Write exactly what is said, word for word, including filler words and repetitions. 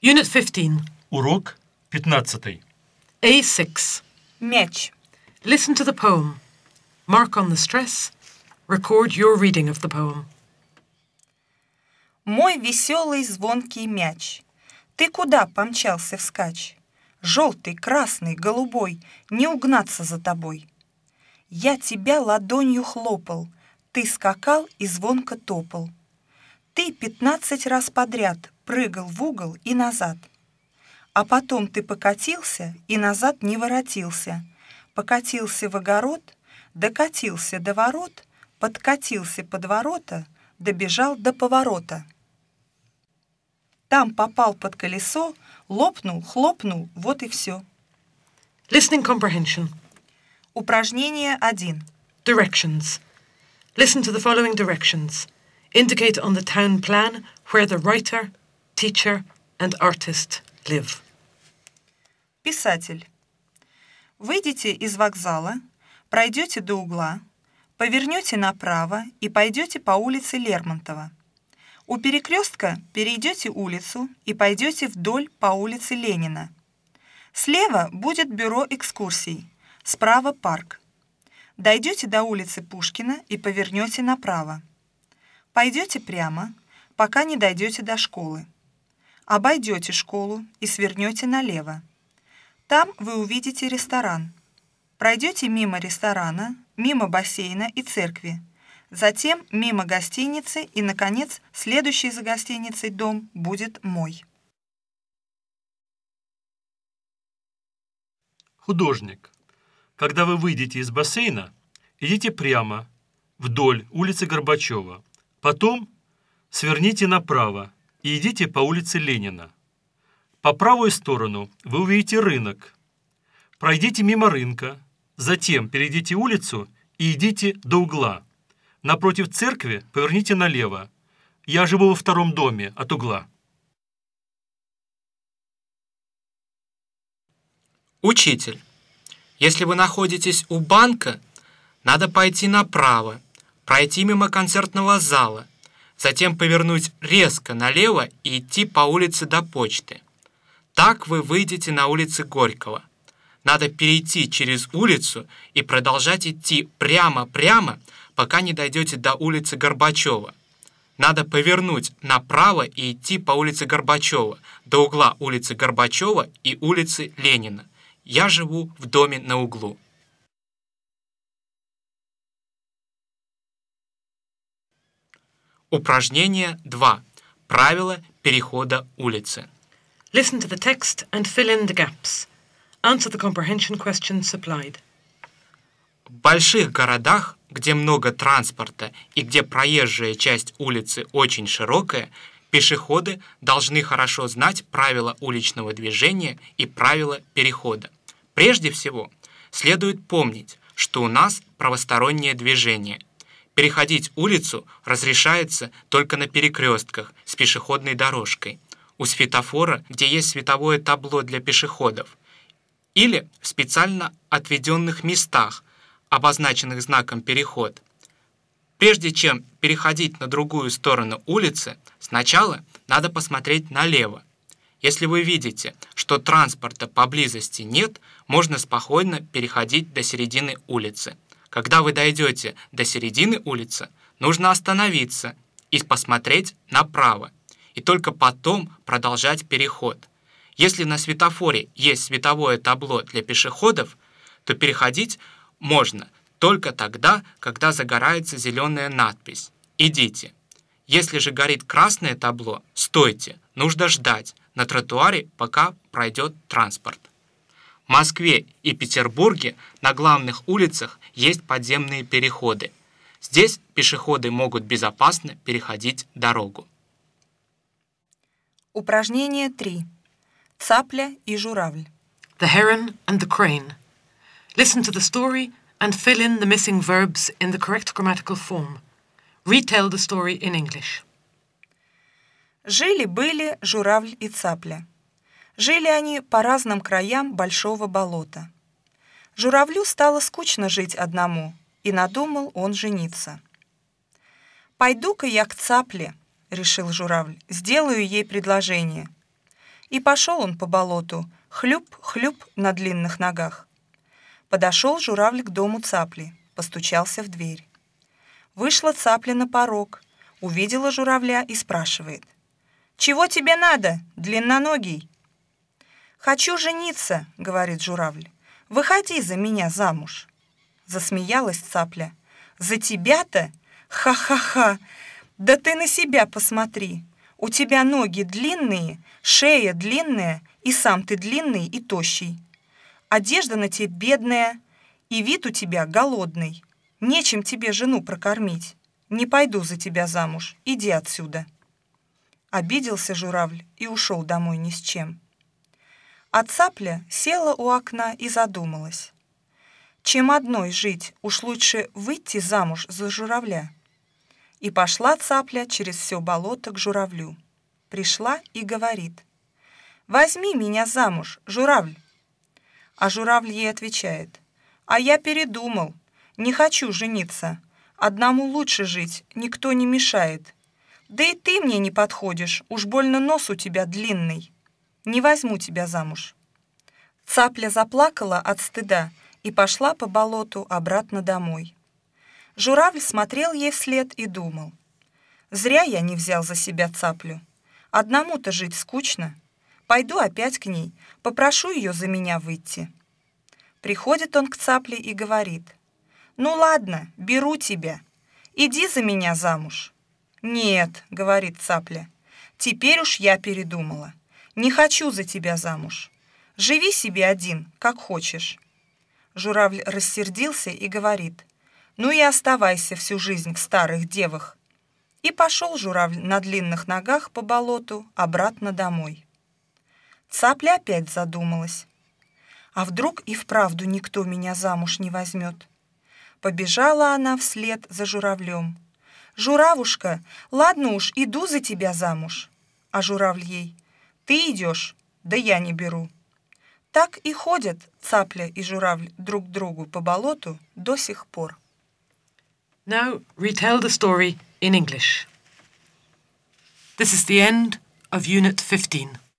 Unit fifteen. Урок пятнадцатый. A six. Мяч. Listen to the poem. Mark on the stress. Record your reading of the poem. Мой веселый звонкий мяч, ты куда помчался вскачь? Желтый, красный, голубой, не угнаться за тобой. Я тебя ладонью хлопал, ты скакал и звонко топал. Ты пятнадцать раз подряд прыгал в угол и назад. А потом ты покатился и назад не воротился. Покатился в огород, докатился до ворот, подкатился под ворота, добежал до поворота. Там попал под колесо, лопнул, хлопнул, вот и все. Listening comprehension. Упражнение один. Directions. Listen to the following directions. Indicate on the town plan where the writer, teacher and artist live. Писатель. Выйдите из вокзала, пройдете до угла, повернете направо и пойдете по улице Лермонтова. У перекрестка перейдете улицу и пойдете вдоль по улице Ленина. Слева будет бюро экскурсий, справа парк. Дойдете до улицы Пушкина и повернете направо. Пойдете прямо, пока не дойдете до школы. Обойдете школу и свернете налево. Там вы увидите ресторан. Пройдете мимо ресторана, мимо бассейна и церкви. Затем мимо гостиницы и, наконец, следующий за гостиницей дом будет мой. Художник. Когда вы выйдете из бассейна, идите прямо, вдоль улицы Горбачева. Потом сверните направо и идите по улице Ленина. По правую сторону вы увидите рынок. Пройдите мимо рынка, затем перейдите улицу и идите до угла. Напротив церкви поверните налево. Я живу во втором доме от угла. Учитель. Если вы находитесь у банка, надо пойти направо, пройти мимо концертного зала, затем повернуть резко налево и идти по улице до почты. Так вы выйдете на улицу Горького. Надо перейти через улицу и продолжать идти прямо-прямо, пока не дойдете до улицы Горбачева. Надо повернуть направо и идти по улице Горбачева, до угла улицы Горбачева и улицы Ленина. Я живу в доме на углу. Упражнение два. Правила перехода улицы. Listen to the text and fill in the gaps. Answer the comprehension questions supplied. В больших городах, где много транспорта и где проезжая часть улицы очень широкая, пешеходы должны хорошо знать правила уличного движения и правила перехода. Прежде всего, следует помнить, что у нас правостороннее движение. Переходить улицу разрешается только на перекрестках с пешеходной дорожкой, у светофора, где есть световое табло для пешеходов, или в специально отведенных местах, обозначенных знаком «Переход». Прежде чем переходить на другую сторону улицы, сначала надо посмотреть налево. Если вы видите, что транспорта поблизости нет, можно спокойно переходить до середины улицы. Когда вы дойдете до середины улицы, нужно остановиться и посмотреть направо, и только потом продолжать переход. Если на светофоре есть световое табло для пешеходов, то переходить можно только тогда, когда загорается зеленая надпись «Идите». Если же горит красное табло, стойте, нужно ждать на тротуаре, пока пройдет транспорт. В Москве и Петербурге на главных улицах есть подземные переходы. Здесь пешеходы могут безопасно переходить дорогу. Упражнение три. Цапля и журавль. The heron and the crane. Listen to the story and fill in the missing verbs in the correct grammatical form. Retell the story in English. Жили-были журавль и цапля. Жили они по разным краям большого болота. Журавлю стало скучно жить одному, и надумал он жениться. «Пойду-ка я к цапле», — решил журавль, — «сделаю ей предложение. И пошел он по болоту, хлюп-хлюп на длинных ногах. Подошел журавль к дому цапли, постучался в дверь. Вышла цапля на порог, увидела журавля и спрашивает: «Чего тебе надо, длинноногий?» «Хочу жениться», — говорит журавль. «Выходи за меня замуж». Засмеялась цапля. «За тебя-то? Ха-ха-ха! Да ты на себя посмотри! У тебя ноги длинные, шея длинная, и сам ты длинный и тощий. Одежда на тебе бедная, и вид у тебя голодный. Нечем тебе жену прокормить. Не пойду за тебя замуж, иди отсюда». Обиделся журавль и ушел домой ни с чем. А цапля села у окна и задумалась. Чем одной жить, уж лучше выйти замуж за журавля. И пошла цапля через все болото к журавлю. Пришла и говорит: «Возьми меня замуж, журавль». А журавль ей отвечает: «А я передумал, не хочу жениться. Одному лучше жить, никто не мешает. Да и ты мне не подходишь, уж больно нос у тебя длинный. Не возьму тебя замуж». Цапля заплакала от стыда и пошла по болоту обратно домой. Журавль смотрел ей вслед и думал: «Зря я не взял за себя цаплю. Одному-то жить скучно. Пойду опять к ней, попрошу ее за меня выйти». Приходит он к цапле и говорит: «Ну ладно, беру тебя. Иди за меня замуж». «Нет», — говорит цапля, — «теперь уж я передумала. Не хочу за тебя замуж. Живи себе один, как хочешь». Журавль рассердился и говорит: «Ну и оставайся всю жизнь в старых девах». И пошел журавль на длинных ногах по болоту обратно домой. Цапля опять задумалась. А вдруг и вправду никто меня замуж не возьмет? Побежала она вслед за журавлем. «Журавушка, ладно уж, иду за тебя замуж». А журавль ей: «Ты идешь, да я не беру». Так и ходят цапля и журавль друг к другу по болоту до сих пор. Now retell the story in English. This is the end of Unit fifteen.